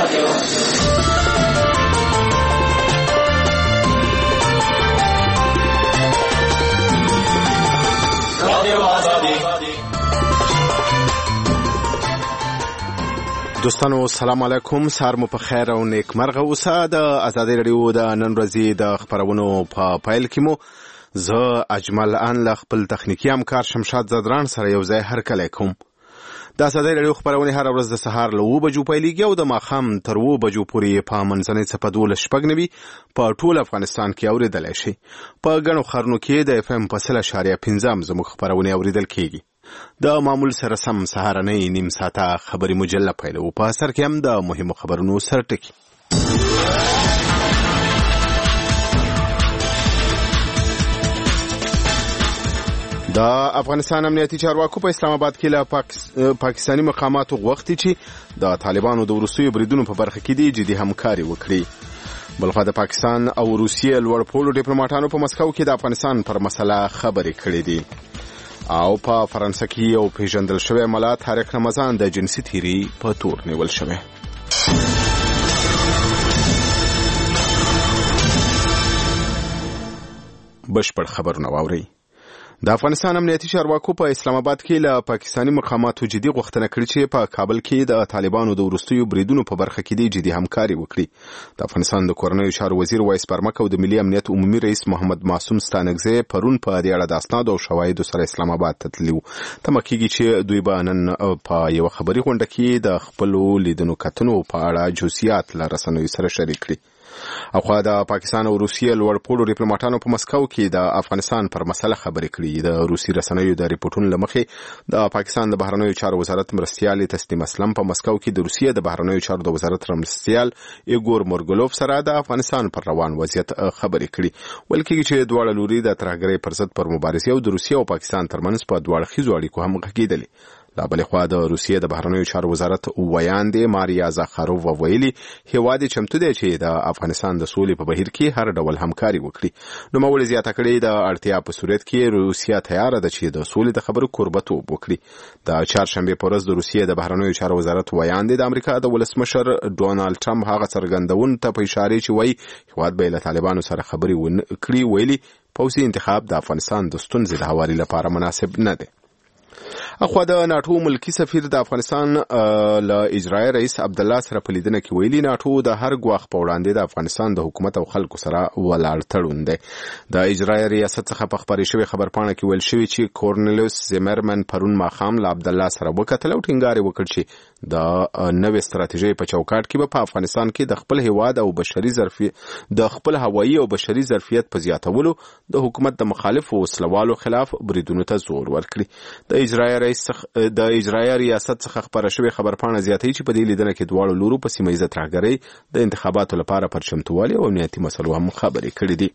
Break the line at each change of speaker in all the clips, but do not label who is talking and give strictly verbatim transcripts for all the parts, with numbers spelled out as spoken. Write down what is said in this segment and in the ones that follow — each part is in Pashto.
دوستانو سلام علیکم، سهار مو په خیر او نیک مرغه اوسه. د ازادي رادیو د نن ورځې د خبرونو په پایل کې مو زه اجمل ان له خپل تخنیکی همکار شمشاد زدران سره یو ځای هرکلی کوم. د ازادي رادیو خبرونه هر ورځ د سهار له اوه بجو پیلېږي او د ماښام تر اوه بجو پورې په منځنۍ څپه دولس شپږ نوي په ټول افغانستان کې اورېدلی شي. په ګڼو ښارونو کې د اف ام په سل اشاریه پنځم زموږ خبرونه اورېدل کېږي. د معمول سره سم سهارنۍ نیم ساعته خبري مجله پیلوو. په سر کې هم د مهمو خبرونو سرټکي. د افغانستان امنیتي چارواکو په اسلام آباد کې له پاکس... پاکستاني مقاماتو غوښتي چې د طالبانو د وروستیو بریدونو په برخه کې دي جدي همکاري وکړي. بلخوا د پاکستان او روسیې لوړ پوړو ډیپلوماټانو په مسکو کې د افغانستان پر مسله خبرې کړې دي. او په فرانسه کې یو پیژندل شوی ملا طارق رمضان د جنسي تیری په تور نیول شوی. بشپړ خبرونه واورئ. د افغانستان امنیتي چارواکو په اسلام آباد کې له پاکستاني مقاماتو جدي غوښتنه کړې چې په کابل کې د طالبانو د وروستیو بریدونو په برخه کې دي جدي همکاري وکړي. د افغانستان د کورنیو چارو وزیر وایس پرمک او د ملي امنیت عمومي رئیس محمد معصوم ستانکزی پرون په دې اړه د اسنادو او شواهدو سره اسلام آباد ته تللي وو. تمه کېږي چې دوی به نن په یوه خبري غونډه کې د خپلو لیدنو کتنو په اړه جزئیات له رسنیو سره شریک کړي. او خو د پاکستان او روسیې لوړ پوړو ډیپلوماټانو په مسکو کې د افغانستان پر مسله خبرې کړي. د روسي رسنیو د ریپورتونو لمخې د پاکستان د بهرنیو چارو وزارت مرستیال تسنیم اسلم په مسکو کې د روسیې د بهرنیو چارو د وزارت مرستیال ایګور مورګولوف سره د افغانستان پر روان وضعیت خبرې کړي. ویل کېږي چې دواړه لوري د ترهګرۍ پر ضد پر مبارزې او د روسیې او پاکستان ترمنځ په دواړه خیزو اړیکو هم غږېدلې. لا بلې خوا د روسیې د بهرنیو چارو وزارت ویاندې ماریا زاخاروف وویلي هیواد چمتو دی چې د افغانستان د سولې په بهیر کې هر ډول همکاري وکړي. نوموړي زیاته کړې د اړتیا په صورت کې روسیه تیاره ده چې د سولې د خبرو کوربتوب وکړي. د چهارشنبې په ورځ د روسیې د بهرنیو چارو وزارت ویاندې د امریکا د ولسمشر ډونالډ ټرمپ هغه څرګندون ته په اشاره چې وایي هیواد به له طالبانو سره خبرې وکړي. ویلي پوځي انتخاب د افغانستان د ستونزې د هواري لپاره مناسب نه دی. اخوا د ناټو ملکی سفیر د افغانستان له اجرایي رئیس عبد الله سره په لیدنه کې ویلي ناټو د هر ګواښ په وړاندې د افغانستان د حکومت او خلکو سره ولاړ تړون دی. د اجرایي ریاست څخه په خبرې شوې خبرپاڼه کې ویل شوی چې کورنلیوس زیمرمن پرون ماښام له عبد الله سره وکتل او ټینګار وکړ چې د نوې ستراتیژۍ په چوکاټ کې په افغانستان کې د خپل هیواد او بشري ظرفیت د خپل هوایي او بشري ظرفیت په زیاتولو د حکومت د مخالفو وسلوالو خلاف بریدونو ته زور ورکړي. د اجرایي رئیس د اجرایي ریاست څخه خبره شوې خبرپاڼه زیاتوي چې په دې لیدنه کې دواړو لورو په سیمه ییزه ترهګرۍ د انتخاباتو لپاره پر چمتووالي او امنیتي مسلو هم خبرې کړې دي.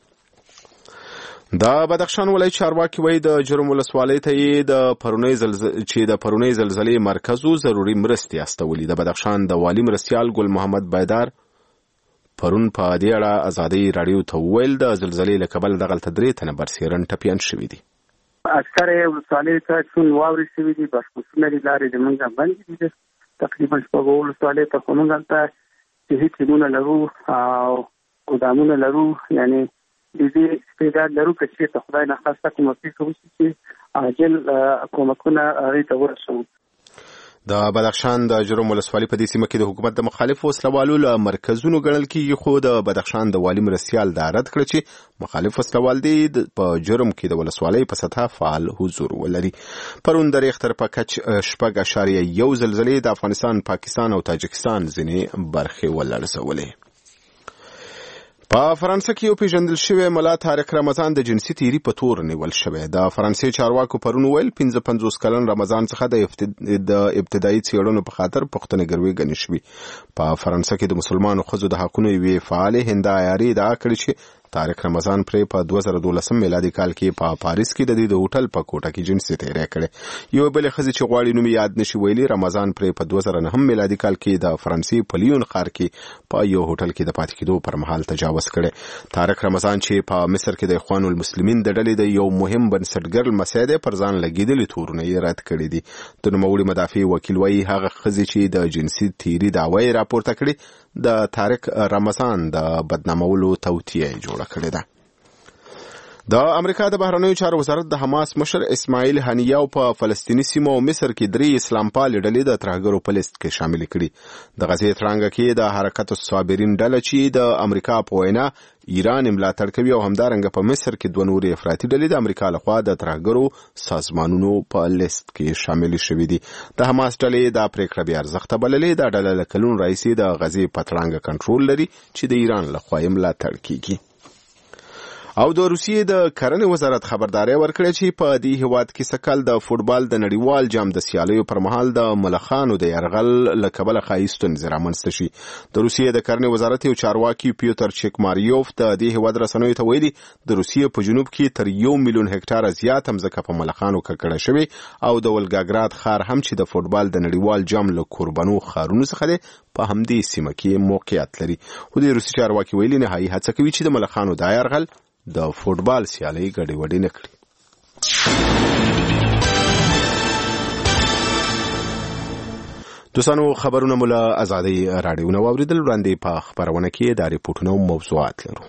د بدخشان ولایت چارواکي وایي د جرم ولسوالۍ ته یې د پرونۍ زلزلې چې د پرونۍ زلزلې مرکزو ضروري مرستې استولي. د بدخشان د والي مرستیال ګل محمد بایدار پرون په دې اړه ازادي راډیو ته وویل د زلزلې له کبله دغلته درې تنه برسېرن ټپیان شوي دي.
اکثره ولسوالۍ ته څون واورې شوي دي، بسپوسونه دي، لارې زموږ بندې دي. تقریبا شپږ ولسوالۍ ته خو موږ هلته صحي ټیمونه لرو او ګودامونه لرو، یعنې د دې استعداد لرو که چېرته خدای ناخواسته کومه پېښه وشي چې عاجل کومکونه هغې ته ورسوو.
د بدخشان د جرم ولسوالۍ په دې سیمه کې د حکومت د مخالفو وسلوالو له مرکزونو ګڼل کېږي، خو د بدخشان د والي مرستیال دا رد کړه چې مخالف وسلوال دی په جرم کې د ولسوالۍ په سطحه فعال حضور ولري. پرون د ریختر په کچ شپږ اشاریه یو زلزلې د افغانستان، پاکستان او تاجکستان ځینې برخې ولړزولې. په فرانسه کې یو پیژندل شوی ملا طارق رمضان د جنسي تیری په تور نیول شوی. د فرانسې چارواکو پرون ویل پنځه پنځوس کلن رمضان څخه د ابتدایي څېړنو په خاطر پوښتنهګروي ګڼل شوي. په فرانسه کې د مسلمانو ښځو د حقونو یوې فعالې هندا عیاري ادعا کړې چې طارق رمضان پرې په دوه زره دولسم میلادي کال کې په پاریس کې د دې د هوټل په کوټه کې جنسي تیری کړې. یو بلې ښځې چې غواړي نوم یاد نشي ویلي رمضان پرې په دوه زره نهم میلادي کال کې د فرانسې په لیون ښار کې په یو هوټل کې د پاتې کېدو پر مهال تجاوز کړی. طارق رمضان چې په مصر کې د اخوان المسلمین د ډلې د یو مهم بنسټګر لمسی دی پر ځان لګېدلي تورونه یې رد کړي دي. د نوموړي مدافع وکیل وایي هغه ښځې چې د جنسي تیری دعوه یې راپورته کړې د طارق رمضان د بدنامولو توطیه جوړه کړې ده. د امریکا د بهرنیو چارو وزارت د حماس مشر اسماعیل هنیاو په فلسطینی سیمه او مصر کې درې اسلام پال ډلې د ترهګرو په لیست کې شامل کړي. د غزې ترانګه کې د حرکت الصابرین ډله چې د امریکا په وینا ایران ملاتړ کوي او همدارنګه په مصر کې دوه نورې افراطي ډلې د امریکا لخوا د ترهګرو سازمانونو په لیست کې شامل شوي دي. د حماس ډلې د پریکړه بې ارزښته بللې. د ډله له کلونو راهیسې د غزې په ترانګه کنټرول لري چې د ایران لخوا یې ملاتړ کیږي. او د روسیې د کرنې وزارت خبرداري ورکړه چې په دې هیواد کې سکل د فوټبال د نړیوال جام د سیالیو پر مهال د ملخانو د يرغل لکبل خایستون زرامنست شي. د روسیې د کرنې وزارت یو چارواکي پیوتر چیکماریوف د دې هیواد رسنیو ته ویلي د روسیې په جنوب کې تر یو میلیون هکټار زیات مځکه په ملخانو ککړه شوی او د ولګاګراد ښار هم چې د فوټبال د نړیوال جام له قربانو ښارونو څخه دی په همدې سیمه کې موقعیت لري. خو د روسي چارواکي ویلي نهایي هڅه کوي چې د ملخانو د يرغل د فوټبال سیالي ګډې وډې نه کړي. دوستانو خبرونه مو له آزادۍ راډیو نه واوریدل. وړاندې په خبرونه کې د ریپورتونو موضوعات لرو.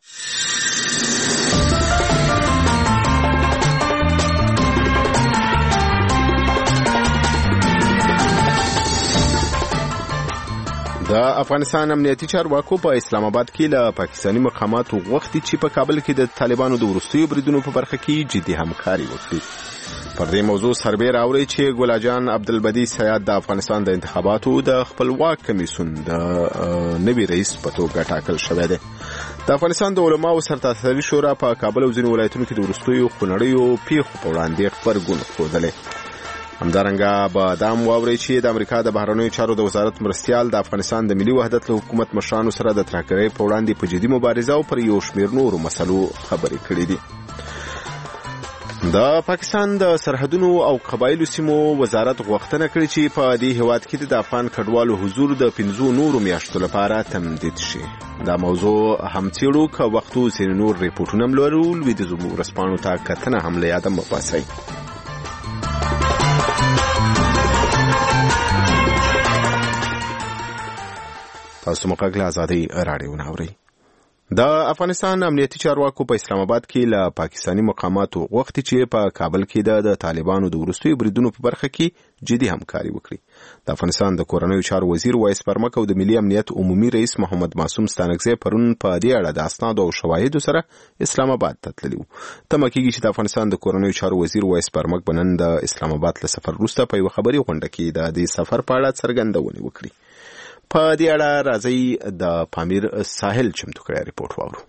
د افغانستان امنیتي چارواکو په اسلام آباد کې له پاکستاني مقاماتو غوښتي چې په کابل کې د طالبانو د وروستیو بریدونو په برخه کې جدي همکاري وکړي. پر دې موضوع سربېره اوري چې ګلاجان عبدالبدی سیاد د افغانستان د انتخاباتو د خپلواک کمیسیون د نوي رئیس په توګه ټاکل شوی دی. د افغانستان د علماو سرتاسري شورا په کابل او ځینو ولایتونو کې د وروستیو خونړیو پیښو په وړاندې غبرګون ښودلی. همدارنګه به دام واوري چې د امریکا د بهرنیو چارو د وزارت مرستیال د افغانستان د ملي وحدت له حکومت مشرانو سره د ترهګرۍ په وړاندې په جدي مبارزه او پر یو شمېر نورو مسلو خبرې کړې دي. د پاکستان د سرحدونو او قبایلو سیمو وزارت غوښتنه کړې چې په دې هیواد کې د افغان کډوالو حضور د پنځو نورو میاشتو لپاره تمدید شي. دا موضوع هم څېړو که وختو ځینې نور ریپورټونه هم لرو. لویدیځو ورځپاڼو ته کتنه هم له یاده مه باسئ. تاسو مقاګ له آزادۍ راډیو نه اورئ. د افغانستان امنیتي چارواکو په اسلام آباد کې له پاکستاني مقاماتو غوښتي چې په کابل کې د طالبانو د وروستیو بریدونو په برخه کې جدي همکاري وکړي. د افغانستان د کورنیو چارو وزیر وایس پرمک او د ملي امنیت عمومي رئیس محمد معصوم ستانکزی پرون په دې اړه د اسناد او شواهدو سره اسلام آباد ته تللي وو. تمه کېږي چې د افغانستان د کورنیو چارو وزیر وایس پرمک به نن د اسلام آباد له سفر وروسته په یوه خبري غونډه کې د دې سفر په اړه څرګندونې وکړي. په دې اړه راځي د پامیر ساحل چمتو کړی ریپورت واورو.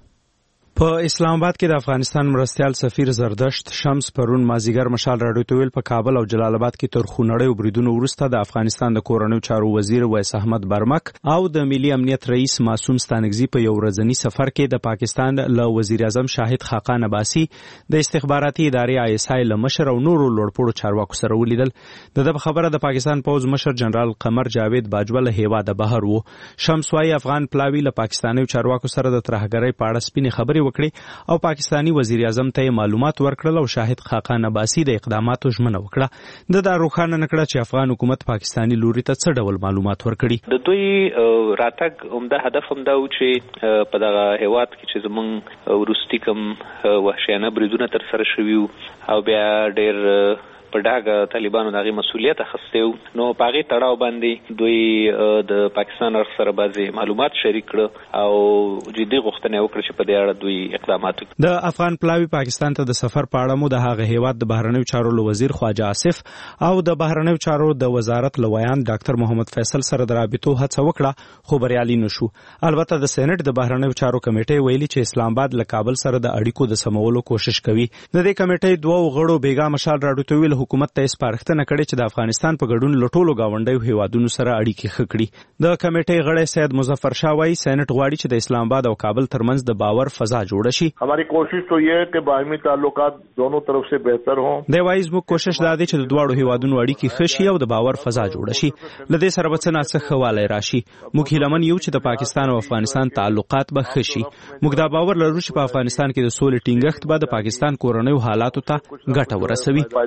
په اسلام آباد کې د افغانستان مرستیال سفیر زردشت شمس پرون مازیګر مشال راډیو ته ویل په کابل او جلال آباد کې تر خونړیو بریدونو وروسته د افغانستان د کورنیو چارو وزیر ویس احمد برمک او د ملي امنیت رئیس معصوم ستانکزی په یو ورځني سفر کې د پاکستان له وزیر اعظم شاهد خاقان عباسي د استخباراتي ادارې آی اس آی له مشر او نورو لوړپوړو چارواکو سره ولیدل. د دغه خبره د پاکستان پوز مشر جنرال قمر جاوید باجوه له هیواده بهر وو. شمس وايي افغان پلاوی له پاکستاني چارواکو سره د ترهګرۍ په اړه سپینې خبرې وکړي او پاکستانی وزیر اعظم ته معلومات ورکړل او شاهد خاقان عباسي د اقداماتو ژمنه وکړه. د دا روښانه نکړه چې افغان حکومت پاکستانی لوري ته څه ډول معلومات ورکړي. د
دوی راتګ عمده هدف هم دا و چې په دغه هیواد کې چې زمونږ وروستي کوم وحشیانه بریدونه تر سره شوي او بیا ډېر په ډاګه طالبانو دغه مسؤلیت اخیستی و، نو په هغې تړاو باندې دوی د پاکستان اړخ سره بعضې معلومات شریک کړه او جدي غوښتنه وکړه چې په دې اړه دوی اقدامات وکړي.
د افغان پلاوي پاکستان ته د سفر په اړه مو د هغه هیواد د بهرنیو چارو له وزیر خواجه آصف او د بهرنیو چارو د وزارت له ویان ډاکټر محمد فیصل سره د رابطو هڅه وکړه خو بریالي نشو. البته د سېنات د بهرنیو چارو کمیټې ویلي چې اسلام آباد له کابل سره د اړیکو د سمولو کوشش کوي. د دې کمیټې دوه غړو بیګا مشال راډیو ته ویل حکومت ته سپارښتنه کړې چې د افغانستان په ګډون له ټولو گاونډیو هیوادونو سره اړیکې ښه کړي. د کمیټې غړی سید مظفر شاه وایي سېنات غواړي چې د اسلام آباد او کابل ترمنځ د باور فضا جوړه شي.
हमारी कोशिश तो ये है कि बाहमी ताल्लुकात दोनों तरफ से बेहतर हों.
د وایي زموږ کوشش دا دی چې د دواړو هیوادونو اړیکې ښه شي او د باور فضا جوړه شي. له دې سره به څه ناڅه ښه والی راشي. موږ هیلهمن یو چې د پاکستان او افغانستان تعلقات به ښه شي. موږ دا باور لرو چې په افغانستان کې د سولې ټینګښت به د پاکستان کورنیو حالاتو ته ګټه ورسوي.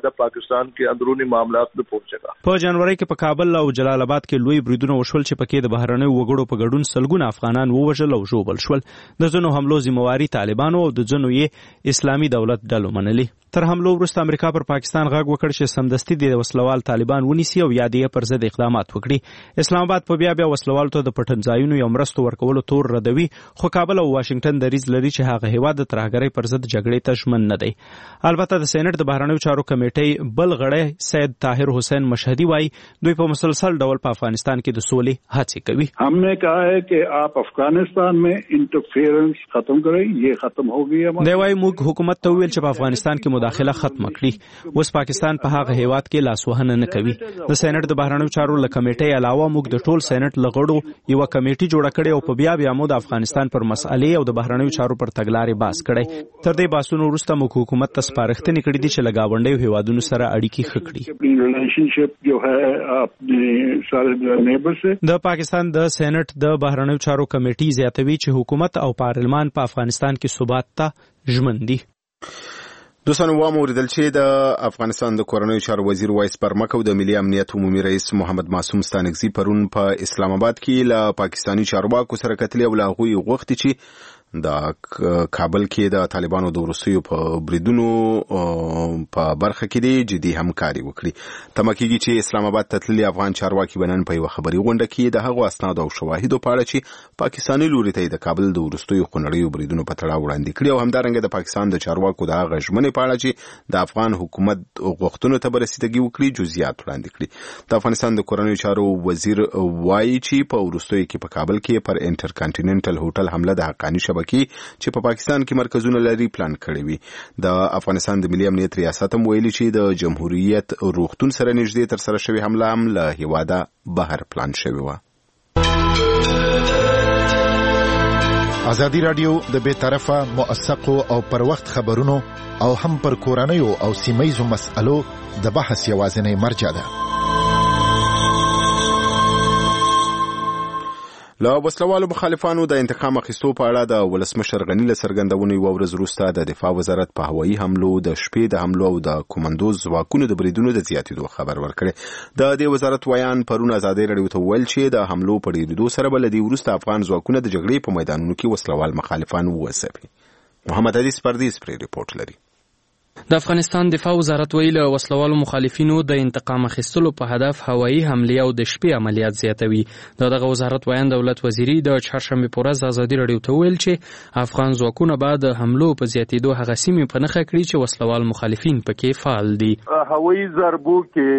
पाकिस्तान के अंदरूनी मामलात में पहुंचेगा।
په جنوري کې په کابل او جلال آباد کې لوی بریدونه وشول چې پکې د بهرنیو وګړو په ګډون سلګونه افغانان ووژل او ژوبل شول. د ځینو حملو ذمہواري طالبانو او د ځینو یې اسلامي دولت ډلو منلي. تر حملو وروسته امریکا پر پاکستان غږ وکړ چې سمدستي د وسلوال طالبان ونیسي او یادې پر ضد اقدامات وکړي. اسلام آباد په بیا بیا وسلوال ته د پټنځایونو یو مرستو ورکولو تور ردوي، خو کابل او واشنگټن دریځ لري چې هغه هیواد د ترهګرۍ پر ضد جګړې ته ژمن نه دی. البته د سېنات د بهرنیو چارو کمیټې بل غړی سید طاهر حسین مشهدي وایي دوی په مسلسل ډول په افغانستان کې د سولې هڅې کوي.
ہم نے کہا ہے کہ آپ افغانستان میں انٹرفیرنس ختم کریں، یہ ختم ہو گئی ہے.
دی وایي موږ حکومت ته ویل چې په افغانستان کې مداخله ختم کړي. اوس پاکستان په هغه هیواد کې لاسوهنه نه کوي. د سېنات د بهرنیو چارو له کمیټې علاوه موږ د ټول سېنات لغړو یو کمیټه جوړه کړې او په بیا بیا مو د افغانستان پر مسئلې او د بهرنیو چارو پر تګلارې باس کړي. تر دې باسونو وروسته موږ حکومت ته سپارښتنې کړې دي چې له گاونډیو هیوادونو سره اړیکې ښه کړي. د پاکستان د سېنات د بهرنیو چارو کمیټې زیاتوي چې حکومت او پارلمان په افغانستان کې ثبات ته ژمن دي.
دوستانو وامو اوریدل چې د افغانستان د کورنیو چارو وزیر وایس پرمک او د ملي امنیت عمومي رئیس محمد معصوم ستانکزي پرون په اسلام آباد کې له پاکستانی چارواکو سره کتلې او له هغوی غوښتي چې د کابل کې د طالبانو د وروستیو په بریدونو په برخه کې د جدي همکاري وکړي. تمه کېږي چې اسلام آباد ته تللي افغان چارواکي به نن په یوه خبري غونډه کې د هغو اسنادو او شواهدو په اړه چې پاکستاني لوري ته د کابل د وروستیو خونړیو بریدونو په تړاو وړاندې کړي او همدارنګه د پاکستان د چارواکو د هغه ژمنې په اړه چې د افغان حکومت غوښتنو ته به رسیدګي وکړي جزئیات وړاندې کړي. د افغانستان د کورنیو چارو وزیر وایي چې په وروستیو کې په کابل کې پر انټر کانټیننټل هوټل حمله د حقاني شبکې چې په پاکستان کې مرکزونه لري پلان کړی وي. د افغانستان د ملي امنیت ریاست هم ویلي چې د جمهوریت روغتون سره نږدې تر سره شوی حمله هم له هیواده بهر پلان شوی و.
ازادي رادیو د بې طرفه موثقو او پر وخت خبرونو او هم پر کورنیو او سیمه‌یزو مسألو د بحث یوازینی مرجع ده. له وسلوالو مخالفانو د انتقام اخیستو په اړه د ولسمشر غني له څرګندونې یوه ورځ وروسته د دفاع وزارت په هوایي حملو د شپې د حملو او د کومندو ځواکونو د بریدونو د زیاتېدو خبر ورکړی. د دې وزارت ویان پرون ازادي راډیو ته ویل چې د حملو په ډېرېدو سره به له دې وروسته افغان ځواکونه د جګړې په میدانونو کې وسلوال مخالفان وځپي. محمد علی سپردیز پرې رپورټ لري.
د افغانستان دفاع وزارت ویل وسلوالو مخالفینو د انتقام اخیستلو په هدف هوایي حملې او د شپې عملیات زیاتوي. د دغه وزارت ویان دولت وزیری د چهارشنبه په ورځ ازادي راډیو ته ویل چې افغان ځواکونه بعد حملو په زیاتېدو هغه سیمې په نښه کړي چې وسلوال مخالفین پکې فعال دي.
هوایي ضربو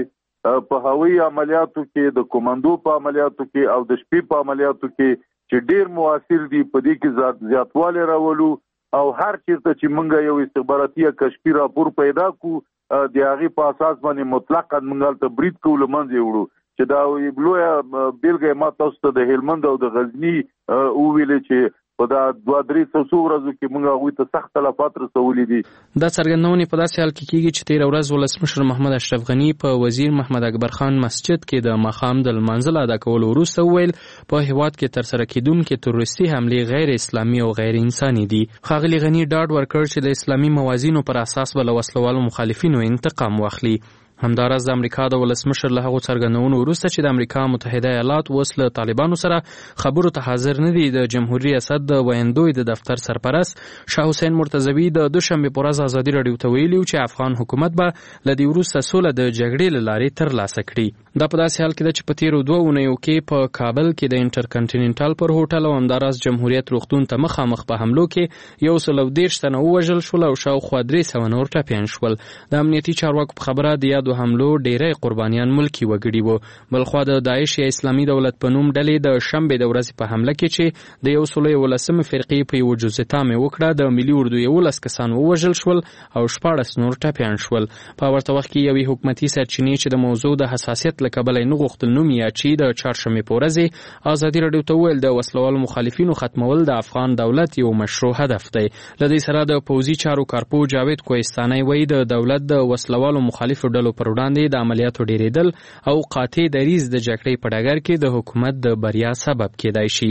کې په هوایي عملیاتو کې د کومندو په عملیاتو کې او د شپې په عملیاتو کې چې ډیر موثر دي په دې کې زیاتوالی راولو او هر چیرته چې مونږ یو استخباراتي کشفي راپور پیدا کو د هغې په اساس باندې مطلقاً مونږ ته برید کولو منځ وړو چې دا لویه بیلګه ما تاسو ته د هلمند او د غزني وویلې چې په دا دوه درې څو ورځو کې موږ هغوی ته سخت تلفات رسولي دي.
دا څرګندونې په داسې حال کې کېږي چې تېره ورځ ولسمشر محمد اشرف غني په وزیر محمد اکبر خان مسجد کې د ماښام د لمانځه ادا کولو وروسته وویل په هېواد کې ترسره کېدونکې تروریستي حملې غیر اسلامي او غیر انساني دي. ښاغلي غني ډاډ ورکړ چې د اسلامي موازینو پر اساس به له وسلوالو مخالفینو انتقام واخلي. همداراز د امریکا د ولسمشر له هغو څرګندونو وروسته چې د امریکا متحده ایالات اوس له طالبانو سره خبرو ته حاضر نه دي، د جمهوریت ریاست د ویندوی د دفتر سرپرست شاه حسین مرتضوي د دوشنبه په ورځ ازادي راډیو ته ویلي چې افغان حکومت به له دې وروسته سوله د جګړې له لارې ترلاسه کړي. دا په داسې حال کې ده چې په تېرو دوه اونیو کې په کابل کې د انټر کانټیننټل پر هوټل او همداراز جمهوریت روغتون ته مخامخ په حملو کې یو سل او دېرش تنه ووژل شول او شاوخوا درې سوه نور ټپیان شول. د امنیتي چارواکو په خبره د یادو حملو ډیری قربانیان ملکی وګړي وو. بلخوا د داعش یا اسلامي دولت په نوم ډلې د شنبې د ورځې په حمله کې چې د یو سل یولسمې فرقې په یوه جزء مې وکړه د ملي اردو یولس کسان ووژل شول او شپاړس نور ټپیان شول. په ورته وخت کې یوې حکومتي سرچینې چې د موضوع د حساسیت له کبله یې نه غوښتل نوم یاد چې د چهارشنبې په ورځ ازادي راډیو ته وویل د وسلوالو مخالفینو ختمول د افغان دولت یو مشروع هدف دی. له دې سره د پوځي چارو کارپو جاوید کوهستاني وایي د دولت د وسلوالو مخالفو ډلو پر وړاندې د عملیاتو ډیریدل او قاطع دریځ د جګړې په ډګر کې د حکومت د بریا سبب کېدای شي.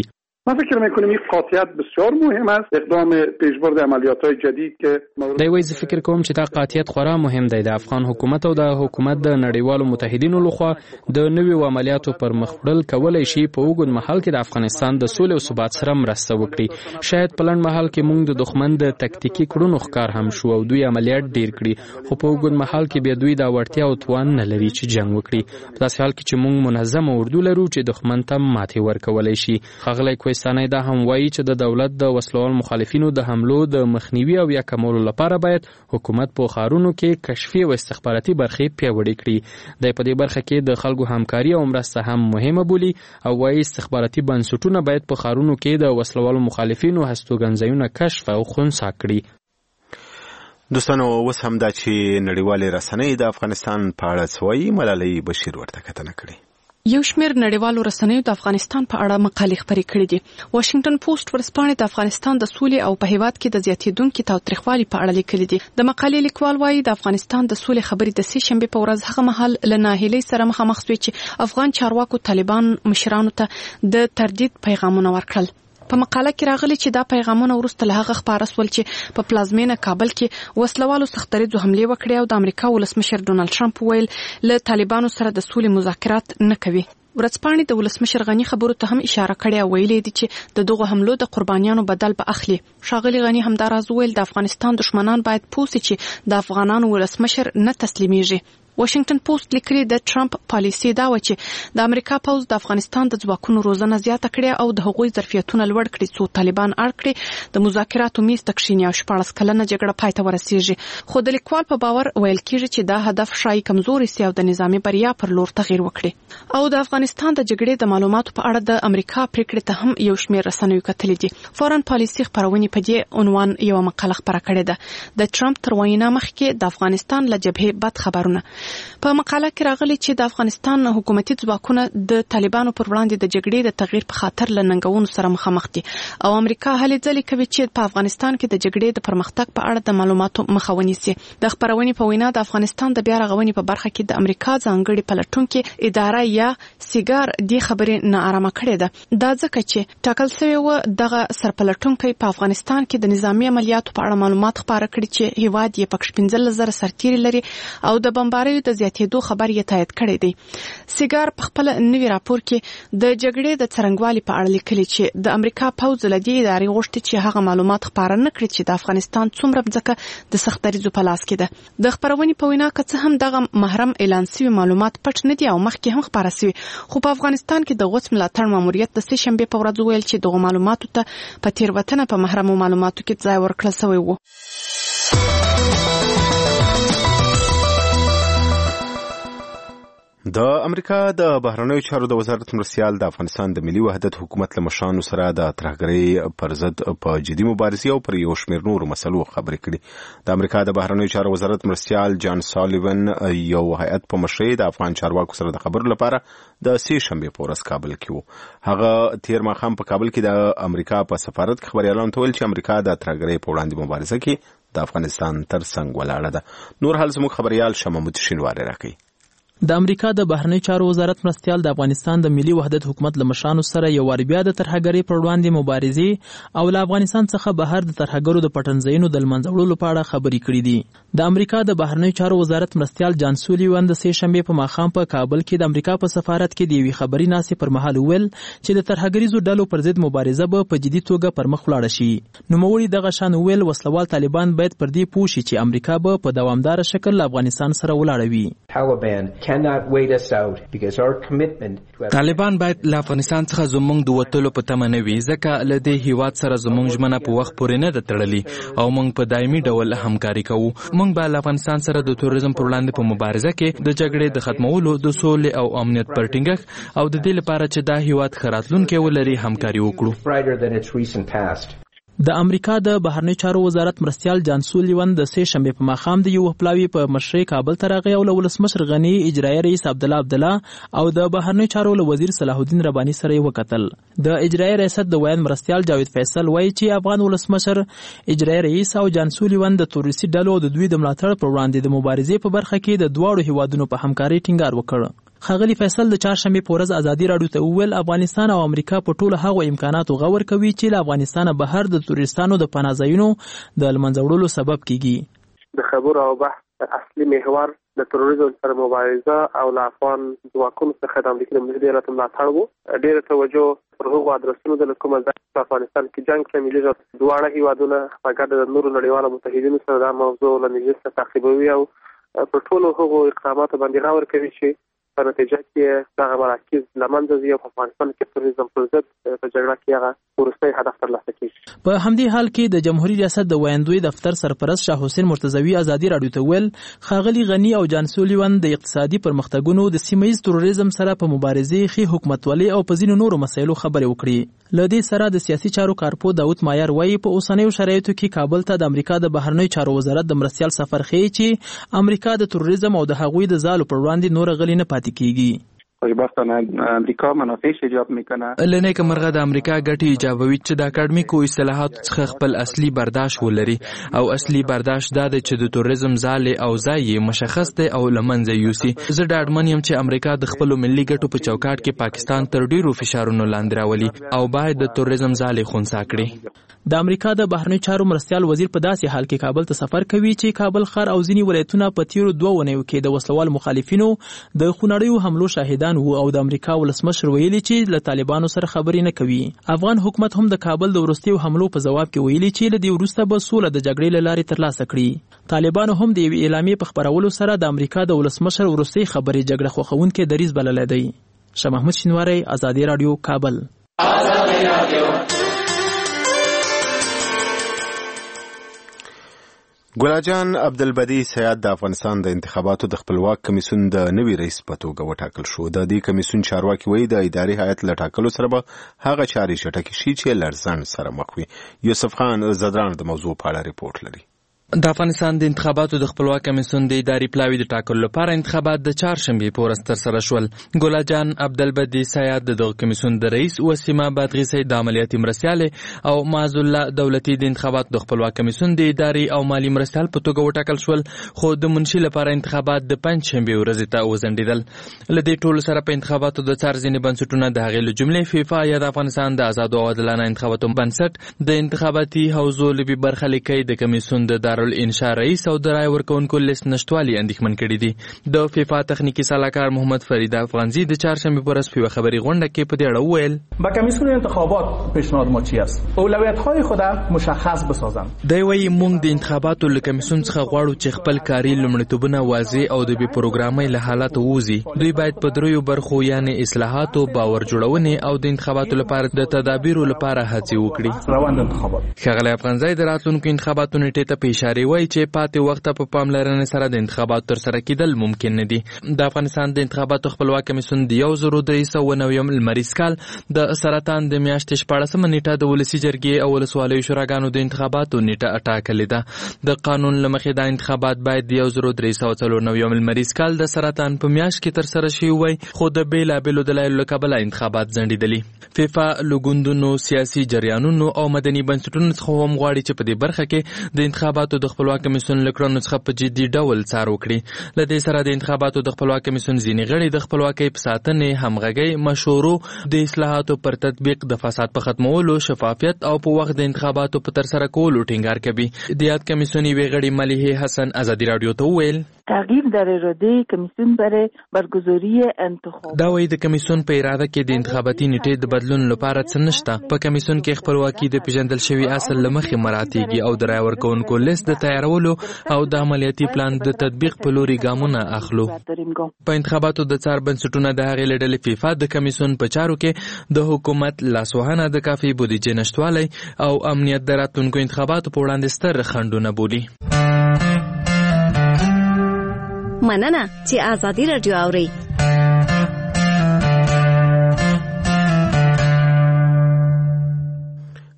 من فکر میکنم این قاطعیت بسیار مهم است. اقدام پیشبرد عملیات‌های جدید که
دی وایز فکر کوم چې دا قاطعیت خورا مهم دی. د افغان حکومت او د حکومت د نړیوالو متحدینو لخوا د نویو عملیاتو پر مخ وړل کولای شي په اوږد مهال کې د افغانستان د سولې او ثبات سره مرسته وکړي. شاید په لنډ مهال کې موږ د دښمن د تکتیکي کړنو ښکار هم شو او دوی عملیات ډیر کړي، خو په اوږد مهال کې بیا دوی دا وړتیا او توان نه لري چې جنگ وکړي. په داسې حال کې چې موږ منظم اردو لرو چې دښمن ته ماتې ورکولای شي. ښاغلی کوهستاني دا هم وایي چې د دولت د وسلوال مخالفینو د حملو د مخنیوي او یا کمولو لپاره باید حکومت په ښارونو کې کشفي او استخباراتي برخې پیاوړې کړي. د په دې برخه کې د خلکو همکاري او مرسته هم مهمه بولي او وایي استخباراتي بنسټونه باید په ښارونو کې د وسلوال مخالفینو هستوګنځایونه کشف او خنثی کړي.
دوستانو اوس هم دا چې نړیوالې رسنۍ د افغانستان په اړه څه وایي، ملالۍ بشیر ورته کتنه کړې.
یو شمېر نړیوالو رسنیو د افغانستان په اړه مقالې خپرې کړې دي. واشنگټن پوسټ ورځپاڼې د افغانستان د سولې او په هیواد کې د زیاتېدونکو تاوتریخوالي په اړه لیکلي دي. د مقالې لیکوال وایي د افغانستان د سولې خبرې د سې شنبې په ورځ هغه مهال له ناهیلۍ سره مخامخ شوې چې افغان چارواکو طالبان مشرانو ته د تردید پیغامونه ورکړل. په مقاله کې راغلي چې دا پیغامونه وروسته له هغه خپاره سول چې په پلازمینه کابل کې وسلوالو سختریزو حملې وکړې او د امریکا ولسمشر ډونالد ټرمپ ویل له طالبانو سره د سولې مذاکرات نه کوي. ورځپاڼې د ولسمشر غني خبرو ته هم اشاره کړې او ویلي دي چې د دغه حملو د قربانیانو بدل به اخلي. ښاغلي غني همداراز ویل د افغانستان دښمنان باید پوه شي چې د افغانانو ولسمشر نه تسلیمیږي. واشنگټن پوسټ لیکلي د ټرمپ پالیسي دا و چې د امریکا پوځ د افغانستان د ځواکونو روزنه زیاته کړې او د هغوی ظرفیتونه لوړ کړي څو طالبان اړ کړي د مذاکراتو میز ته کښیني او شپاړس کلنه جګړه پای ته ورسیږي. خو د لیکوال په باور ویل کېږي چې دا هدف شایي کمزوري سي او د نظامي بریا پر لور تغیر وکړي. او د افغانستان د جګړې د معلوماتو په اړه د امریکا پریکړې ته هم یو شمېر رسنیو کتلي دي. فورن پالیسي خپرونې په دې عنوان یو مقاله خپره کړې ده. د ټرمپ تر وینا مخکې د افغانستان له جبهې بد خبرونه. په مقاله کې راغلي چې د افغانستان حکومتي ځواکونه د طالبانو پر وړاندې د جګړې د تغییر په خاطر له ننګونو سره مخامخ دي او امریکا هلې ځلې کوي چې په افغانستان کې د جګړې د پرمختګ په اړه د معلوماتو مخه ونیسي. د خپرونې په وینا د افغانستان د بیا رغونې په برخه کې د امریکا ځانګړي پلټونکو اداره یا سیګار د خبرې نه آرامه کړې ده. دا ځکه چې ټاکل شوی و دغه سرپلټونکو په افغانستان کې د نظامی عملیاتو په اړه معلومات خپاره کړي چې هیواد یې پکښ پنځلس زره سرتیري لري او د بمباریو د زیاتېدو خبر یې تایید کړی دی. سیګار په خپل نوي راپور کې د جګړې د څرنګوالي په اړه لیکلي چې د امریکا پوځ له دې ادارې غوښتي چې هغه معلومات خپاره نه کړي چې د افغانستان څومره ځکه د سختریزو په لاس کې ده. د خبرونې په وینا که څه هم دغه محرم اعلان شوی معلومات پټ نه دي او مخکې هم خپاره شوي، خو په افغانستان کې د غوڅ ملاتړ ماموریت د سې شنبې په ورځ ویل چې دغه معلوماتو ته په تیروتنه په محرمو معلوماتو کې ځای ورکړل شوی و.
د امریکا د بهرنیو چارو د وزارت مرستیال د افغانستان د ملي وحدت حکومت له مشرانو سره د ترهګرۍ پر ضد په جدي مبارزې او پر یو شمېر نورو مسلو خبرې کړي. د امریکا د بهرنیو چارو وزارت مرستیال جان سالیون یو هیئت په مشرۍ د افغان چارواکو سره د خبرو لپاره د سې شنبې په ورځ کابل کې و. هغه تیر ماښام په کابل کې د امریکا په سفارت کې خبريالانو ته ویل چې امریکا د ترهګرۍ په وړاندې مبارزه کې د افغانستان تر څنګ ولاړه ده. نور حال زموږ خبريال شمامد شینواری راکوي.
د امریکا د بهرنی چارو وزارت مرستیال د افغانستان د ملي وحدت حکومت له مشرانو سره یو وار بیا د ترهګرۍ پر وړاندې مبارزې او له افغانستان څخه بهر د ترهګرو د پټنځایونو د لمنځه وړلو په اړه خبرې کړې دي. د امریکا د بهرنی چارو وزارت مرستیال جان سولیوان د سې شنبې په ماښام په کابل کې د امریکا په سفارت کې د یوې خبري ناستې پر مهال ویل چې د ترهګریزو ډلو پر ضد مبارزه به په جدي توګه پر مخ ولاړه شي. نوموړي دغه شان ویل وسلوال طالبان باید پر دې پوه شي چې امریکا به په دوامدار شکل له افغانستان سره ولاړه وي.
طالبان باید له افغانستان څخه زموږ د وتلو په تمه نه وي ځکه له دې هیواد سره زموږ ژمنه په وخت پورې نه ده تړلې او موږ په دایمي ډول همکاري کوو. موږ به له افغانستان سره د تروریزم پر وړاندې په مبارزه کې د جګړې د ختمولو د سولې او امنیت پر ټینګښت او د دې لپاره چې دا هیواد ښه راتلونکی ولري همکاري وکړو.
د امریکا د بهرنی چارو وزارت مرستیال جان سولیوان د سې شنبې په ماښام د یو پلاوی په مشرۍ کابل ته راغی او له ولسمشر غني اجرایي رئیس عبدالله عبدالله او د بهرنی چارو له وزیر صلاح الدین رباني سره یې وکتل. د اجرایي ریاست د ویان مرستیال جاوید فیصل وایي چې افغان ولسمشر اجرایي رئیس او جان سولیوان د تروریستي ډلو د دوی د ملاتړ پر وړاندې د مبارزې په برخه کې د دواړو هیوادونو په همکارۍ ټینګار وکړ. ښاغلي فیصل د چهارشنبې په ورځ ازادي راډیو ته وویل افغانستان او امریکا په ټولو هغو امکاناتو غور کوي چې له افغانستانه بهر د تورستانو د پناه ځایونو د له منځه وړلو سبب کیږي.
د خبرو او بحث اصلي محور د تروریزم سره مبارزه او له افغان ځواکونو څخه د امریکا د متحده ایالاتو ملاتړ و. ډېره توجه پر هغو ادرسونو د کومه ځای په افغانستان کې جنګ شاملېږي. دواړه هېوادونه په ګډه د نورو نړیوالو متحدینو سره دا موضوع له نږدې څخه تعقیبوي او په ټولو هغو اقداماتو باندې غور کوي چې په نتیجه کې دغه مراکز له منځه ځي او په افغانستان کې تروریزم پر ضد په جګړه کې هغه وروستی هدف ترلاسه کیږي.
په همدې حال کې د جمهوریت ریاست د ویاندوی دفتر سرپرست شاه حسین مرتضوی ازادي راډیو ته ویل ښاغلي غنی او جان سولیوان د اقتصادي پرمختګونو د سیمه ییز تروریزم سره په مبارزې ښې حکومتولۍ او په ځینو نورو مسایلو خبرې وکړي. له دې سره د سیاسي چارو کارپو داود مایر وایي په اوسنیو شرایطو کې کابل ته د امریکا د بهرنیو چارو وزارت د مرستیال سفر ښیي چې امریکا د تروریزم او د هغوی د ځالو پر وړاندې نور غلي نه پاتې کیږي.
خوشبختانه امریکا منافعش ایجاب میکنه.
لنه که مرغه د امریکا ګټي ایجابوي چې د اکاډمیکو اصطلاحات څخه خپل اصلي برداشت ولري او اصلي برداشت دا د چې د تروریزم ځاله او ځای مشخص دی او لمنځه یوسي. زه ډاډمن یم چې امریکا د خپل ملي ګټو په چوکاټ کې پاکستان تر ډیرو فشارونو لاندې راولي او باید د تروریزم ځاله خونسا کړي.
د امریکا د بهرنیو چارو مرستیال وزیر په داسې حال کې کابل ته سفر کوي چې کابل ښار او ځینې ولایتونه په تیرو دوه اونیو کې د وسلوال مخالفینو د خونړیو حملو شاهدان وو او د امریکا ولسمشر ویلي چې له طالبانو سره خبرې نه کوي. افغان حکومت هم د کابل د وروستیو حملو په جواب کې ویلي چې له دې وروسته به سوله د جګړې له لارې ترلاسه کړي. طالبانو هم د یوې اعلامیې په خپرولو سره د امریکا د ولسمشر وروستۍ خبرې جګړه خوښونکې دریځ بللی دی. شاه محمود شینواری، ازادي راډیو، کابل. ازادي راډیو.
ګلاجان عبدالبدی سیاد د افغانستان د انتخاباتو د خپلواک کمیسیون د نوي رئیس په توګه وټاکل شو. د دې کمیسیون چارواکي وایي د اداري هیئت له ټاکلو سره به هغه چارې چټکې شي چې لړزان سره مخ وي. یوسف خان زدران د موضوع په اړه ریپورت لري.
د افغانستان د انتخاباتو د خپلواک کمیسیون د اداري پلاوي د ټاکلو لپاره انتخابات د چهارشنبې په ورځ ترسره شول. ګلاجان عبدالبدی سیاد د دغه کمیسیون د رئیس وسیمه بادغیسي د عملیاتي مرستیاله او معاذ الله دولتي د انتخاباتو د خپلواک کمیسیون د اداري او مالی مرستیال په توګه وټاکل شول، خو د منشي لپاره انتخابات د پنځشنبې ورځې ته وځنډېدل. له دې ټولو سره په انتخاباتو د څار ځینې بنسټونه د هغې له جملې فیفا یا د افغانستان د آزادو او عادلانه انتخاباتو بنسټ د انتخاباتي حوزو لبي برخه لیکي د کمیسیون د دارالانشا رئیس او د رای ورکونکو لیست نشټوالي اندېښمن کړي دي. د فیفا تخنیکی سلاکار محمد فرید افغانزی د چهارشنبه په ورځ په خبري غونډه کې په دې اړه وویل:
با کمیسیون انتخابات پیشنهاد ما چی است؟ اولویت‌های خود مشخص بسازند.
دوی وايي موږ د انتخاباتو له کمیسیون څخه غواړو چې خپل کاري لومړیتوبونه واضح او د بي پروګرامي له حالت ووزي. دوی باید په دریو برخو یعنی اصلاحاتو، باور جوړونې او د انتخاباتو لپاره د تدابیرو لپاره هڅې وکړي.
روان انتخابات
ښاغلی افغانزی د راتلونکو انتخاباتو نیټې ته په اشاره وایي چې پاتې وخت په پاملرنې سره د انتخاباتو ترسره کېدل ممکن نه دي. د افغانستان د انتخاباتو خپلواک کمیسیون د یو زر درې سوه نویم لمریز کال د سرطان د میاشتې شپاړسمه نیټه د ولسي جرګې او ولسوالیو شوراګانو د انتخاباتو نیټه ټاکلې ده. د قانون له مخې دا انتخابات باید د یو زر درې سوه څلور نویم لمریز کال د سرطان په میاشت کې ترسره شوي وای، خو د بېلابېلو دلایلو له کبله انتخابات ځنډېدلي. فیفا له ګوندونو، سیاسي جریانونو او مدني بنسټونو څخه هم غواړي چې په دې برخه کې د انتخاباتو د خپلواک کمیسیون له کړنو څخه په جدي ډول څار وکړي. له دې سره د انتخاباتو د خپلواک کمیسیون ځینې غړي د خپلواکۍ په ساتنې، همغږۍ، مشورو، د اصلاحاتو پر تطبیق، د فساد په ختمولو، شفافیت او په وخت د انتخاباتو په ترسره کولو ټینګار کوي. د یاد کمیسیون یوې غړي ملیحه حسن ازادي راډیو ته وویل:
تغییر در اراده کمیسیون برای برگزاری انتخابات.
دا وایي د کمیسیون په اراده کې د انتخاباتي نیټې د بدلون لپاره څه نشته. په کمیسیون کې خپلواکي د پیژندل شوي اصل له مخې مراتیږي او د رای ورکونکو لیست د تیارولو او د عملیاتي پلان د تطبیق په لوري ګامونه اخلو. په انتخاباتو د څار بنسټونه د هغې له ډلې فیفا د کمیسیون په چارو کې د حکومت لاسوهنه، د کافي بودیجې نشتوالی او امنیت د راتلونکو انتخاباتو په وړاندې ستر خنډونه بولي.
مننه چې ازادي راډیو اورئ.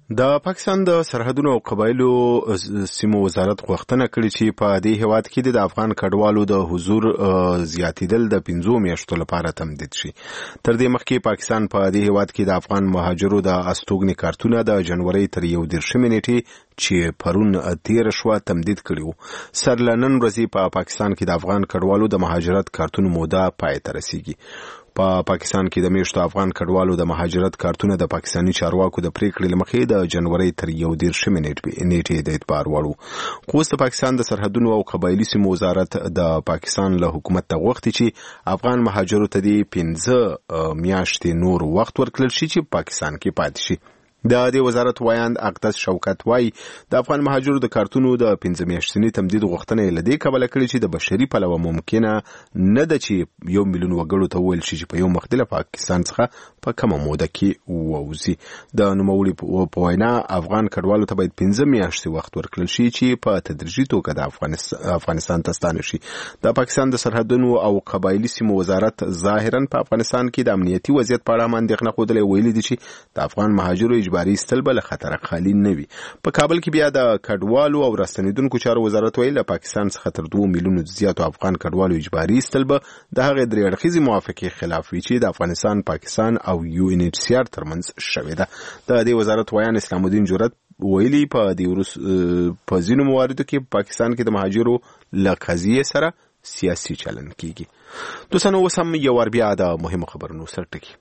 د پاکستان د سرحدونو او قبایلو سیمو وزارت غوښتنه کړې چې په دې هیواد کې د افغان کډوالو د حضور زیاتیدل د پنځو میاشتو لپاره تمدید شي. تر دې مخکې پاکستان په دې هیواد کې د افغان مهاجرو د استوګنې کارتونه د جنوري تر یو دېرشمې نیټې چې پرون تیر شوه تمدید کړي وو. سر له نن ورځې په پاکستان کې د افغان کډوالو د مهاجرت کارتون موده پای ته رسیږي. په پا پاکستان کې د میشتو افغان کډوالو د مهاجرت کارتونه د پاکستاني چارواکو د پریکړې لمخې د جنوري تر یو دېرشمې نیټې د اعتبار وړ وو. خو اوس د پاکستان د سرحدونو او قبایلي سیمو وزارت د پاکستان له حکومت ته غوښتي چې افغان مهاجرو ته د پنځه میاشتې نور وخت ورکړل شي چې پاکستان کې پاتې شي. د دې وزارت وایند اقدس شوکت وای د افغان مهاجرو د کارتونو د پنځه میاشتنی تمدید غوښتنه لدې کبل کړي چې د بشري پلوه ممکنه نه ده چې یو میلیون وګړو ته ویل شي چې په یو مختلف پاکستان څخه په کومه موده کې ووزي. د نوموړي په وینا افغان کډوالو ته باید پنځه میاشتې وخت ورکړل شي چې په تدریجي توګه د افغانستان ته ستانه شي. د پاکستان د سرحدونو او قبایلي سیمو وزارت ظاهرا په افغانستان کې د امنیتي وضعیت په اړه اندېښنه خوده ویلي دي چې د افغان مهاجرو اجباري استل بل خطر خالی نه وي. په کابل کې بیا د کډوالو او راستنیدونکو چارو وزارت ویل له پاکستان څخه تر دوه میلیونو زیاتو افغان کډوالو اجباري استل به د هغې درې اړخیزې موافقې خلاف وي چې د افغانستان، پاکستان او یو ان ایچ سی آر ترمنځ شوې ده. د دې وزارت ویان اسلام الدین جرأت ویلي په دې ورس په ځینو مواردو کې پاکستان کې د مهاجرو له قضیې سره سیاسي چلن کیږي. دوستانو اوس هم یو ور بیا د مهمو خبرونو سرټکی.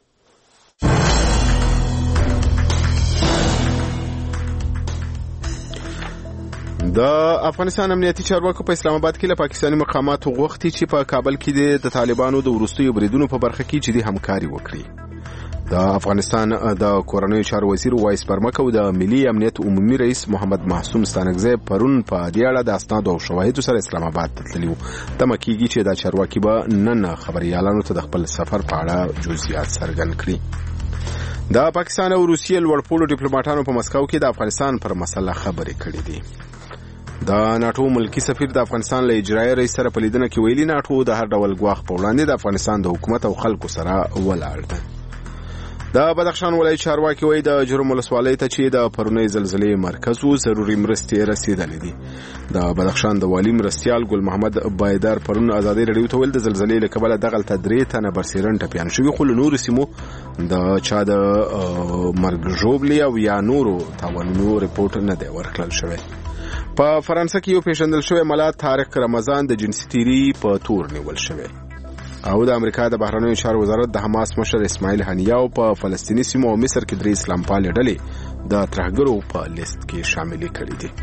د افغانستان امنیتي چارواکو په اسلام آباد کې له پاکستاني مقاماتو غوښتي چې په کابل کې د طالبانو د وروستیو بریدونو په برخه کې جدي همکاري وکړي. د افغانستان د کورنیو چارو وزیر وایس پرمک او د ملي امنیت عمومي رئیس محمد محسوم ستانکزی پرون په دې اړه د اسنادو او شواهدو سره اسلام آباد ته تللي وو. تمه کېږي چې دا چارواکي به نن خبريالانو ته د خپل سفر په اړه جزئیات څرګند کړي. د پاکستان او روسیې لوړپوړو ډیپلوماټانو په مسکو کې د افغانستان پر مسله خبرې کړې دي. د ناتو ملکی سفیر د افغانستان له اجرایي رئیس سره په لیدنه کې ویلي ناتو د هر ډول ګواښ په وړاندې د افغانستان د حکومت او خلکو سره ولاړ ده. د بدخشان ولایت چارواکي وایي د جرم ولسوالۍ ته چې د پرونۍ زلزلې مرکز وو ضروري مرستې رسېدلې دي. د بدخشان د والي مرستیال ګل محمد بایدار پرون ازادي رادیو ته ویل د زلزلې له کبله دغلته درې تنه برسېرن ټپیان شوي، خو له نورو سیمو د چا د مرګ ژوبلې او یا نورو تاوانونو رپورټ نه دی ورکړل شوی. په فرانسه کې یو پیژندل شوی ملا طارق رمضان د جنسي تیری په تور نیول شوی. او د امریکا د بهرنیو چارو وزارت د حماس مشر اسماعیل هنیاو په فلسطیني سیمو او مصر کې درې اسلام پالې ډلې د ترهګرو په لیست کې شاملې کړې دي.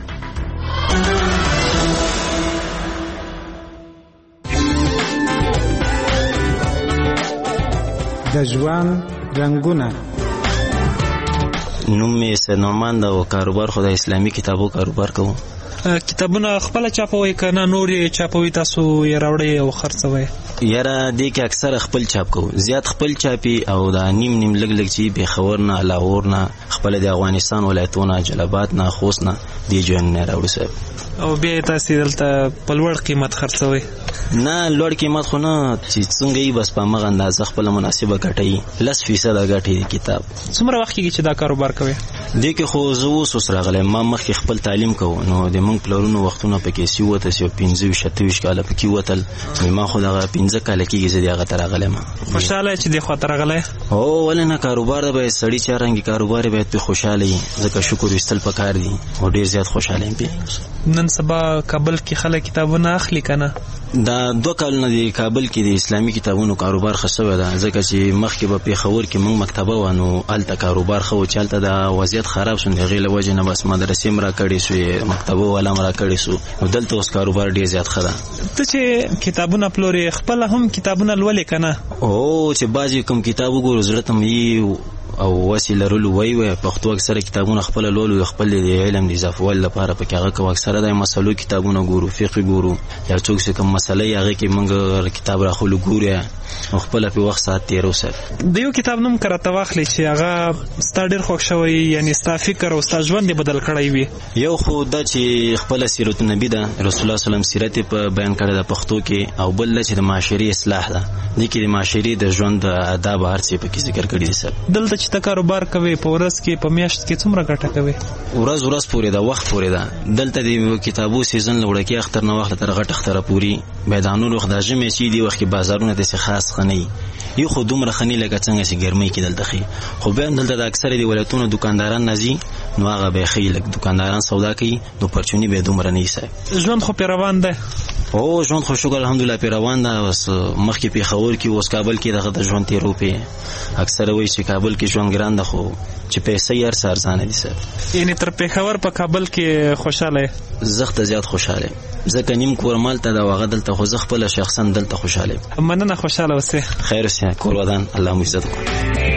د ژوند رنګونه
نوم یې سنومان د کاروبار خو د اسلامي کتابو کاروبار کوم.
کتابونه خپل چاپوي کنه نور چاپوي تاسو یې راوړي او خرڅوي؟
یاره دې کې اکثر خپل چاپ کوو، زیات خپل چاپي او دا نیم نیم لګ لګ چې به خبر نه لاهور نه خپل د افغانستان ولایتونه جلبات نه خوست نه دی جون نه راوړي صاحب.
او بیا تاسو دلته په لوړ قیمت خرڅوي؟
نه لوړ قیمت خو نه، چې څنګه یې بس په مغه اندازه خپل مناسبه ګټي لس فیصد ګټي کتاب.
څومره وخت کې چې دا کاروبار کوي؟
دې کې خو زه اوس اوس راغلم، ما مخکې خپل تعلیم کوو نو د موږ پلرونو وختونه پکې سی وته سی پنځه شتويش کاله پکې وتل، ما خو دغه پنځه کاله کېږي زه دغه تر راغلم.
خوشاله چې د خاطر راغلی؟
او ولنه کاروبار به سړی چې رنګي کاروبار به ته خوشاله وي، ځکه شکر وستل پکار دي او ډیر زیات خوشاله یم.
نن سبا کابل کې خلک کتابونه اخلي کنه؟
دا دوه کالونه دی کابل کې د اسلامي کتابونو کاروبار خصوصا ده، ځکه چې مخکې په پیښور کې موږ مکتبه وانه الته کاروبار خو چالته د وضعیت خراب شون دی غیله وجه نه بس مدرسې مرا کړې سو مکتبه ولا مرا کړې سو نو دلته اوس کاروبار ډیر زیات خره.
ته چې کتابونه پلوري خپل هم کتابونه لولې کنه؟
او چې بازي کوم کتاب وګورو زړه ته مې او وسیله رلو وای وای پښتو اکثره کتابونه خپل لولو خپل د علم د اضافه لپاره په هغه کې اکثره د مسلو کتابونه ګورو، فقہ ګورو، یا څوک څه کوم مسله هغه کې موږ کتاب راخلو ګورو او خپل په وخت سات تیرو سره.
د یو کتاب نوم کرته واخلي چې هغه ستاسو ډیر خوښ شوی، یعنی ستاسو فکر او ستاسو ژوند بدل کړی وي.
یو خو دا چې خپل سیرت النبی ده، رسول الله صلی الله علیه وسلم سیرت په بیان کړی د پښتو کې، او بل چې د معاشري اصلاح ده، د کې د معاشري د ژوند آداب هر څه په کې ذکر کړی دي. سر
دلته
چې ته کاروبار کوي په ورځ کې په میاشت کې څومره ګټه کوي؟
ورځ ورځ پورې دا وخت پورې دا دلته د کتابو سیزن لوړکی اختر نه وخت تر غټ اختر پوری میدانونو وخت د جمع چې دی وخت کې بازارونه د خاص خني یو خو دومره خني لکه څنګه چې ګرمۍ کې دلته خي خو به دلته د اکثره دی ولایتونو دکانداران نزي نو هغه به خیلک دکانداران سودا کوي نو پرچونی به دومره نه ایسه.
ژوند خو پیروان ده؟
او ژوند خو شکر الحمدلله پیروان ده. اوس مخکې په خور کې اوس کابل کې دغه د ژوند تیرو په اکثره وایي چې کابل کې ژوند ګران ده خو چې پیسې یې هر ارزانه دي سر.
یعنی تر پیښور په کابل کې خوشاله؟
زخت زیات خوشاله ځکه نیم کورمال ته دا وغه دلته خو زه خپل شخصا دلته خوشاله.
مننه، خوشاله اوسې.
خیر اوسې، کور ودان، الله مو عزت وکړي.